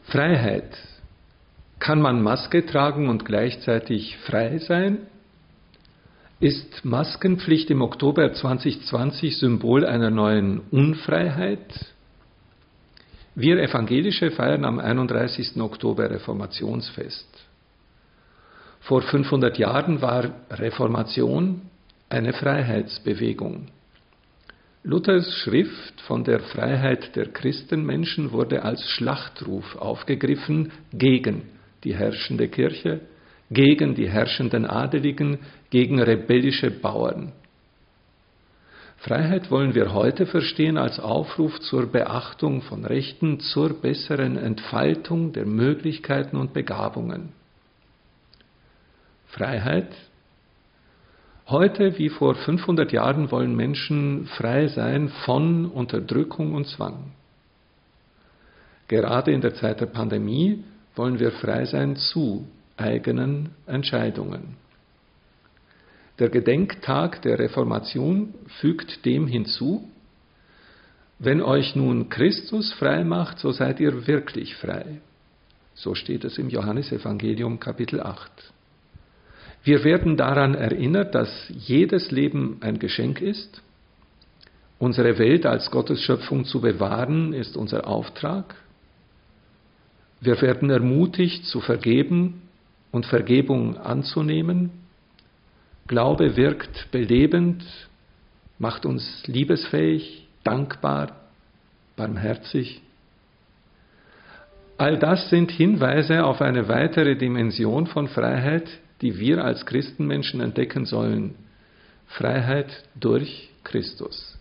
Freiheit. Kann man Maske tragen und gleichzeitig frei sein? Ist Maskenpflicht im Oktober 2020 Symbol einer neuen Unfreiheit? Wir Evangelische feiern am 31. Oktober Reformationsfest. Vor 500 Jahren war Reformation eine Freiheitsbewegung. Luthers Schrift von der Freiheit der Christenmenschen wurde als Schlachtruf aufgegriffen gegen die herrschende Kirche, gegen die herrschenden Adeligen, gegen rebellische Bauern. Freiheit wollen wir heute verstehen als Aufruf zur Beachtung von Rechten, zur besseren Entfaltung der Möglichkeiten und Begabungen. Freiheit. Heute wie vor 500 Jahren wollen Menschen frei sein von Unterdrückung und Zwang. Gerade in der Zeit der Pandemie wollen wir frei sein zu eigenen Entscheidungen. Der Gedenktag der Reformation fügt dem hinzu: Wenn euch nun Christus frei macht, so seid ihr wirklich frei. So steht es im Johannesevangelium Kapitel 8. Wir werden daran erinnert, dass jedes Leben ein Geschenk ist. Unsere Welt als Gottes Schöpfung zu bewahren, ist unser Auftrag. Wir werden ermutigt, zu vergeben und Vergebung anzunehmen. Glaube wirkt belebend, macht uns liebesfähig, dankbar, barmherzig. All das sind Hinweise auf eine weitere Dimension von Freiheit, die wir als Christenmenschen entdecken sollen. Freiheit durch Christus.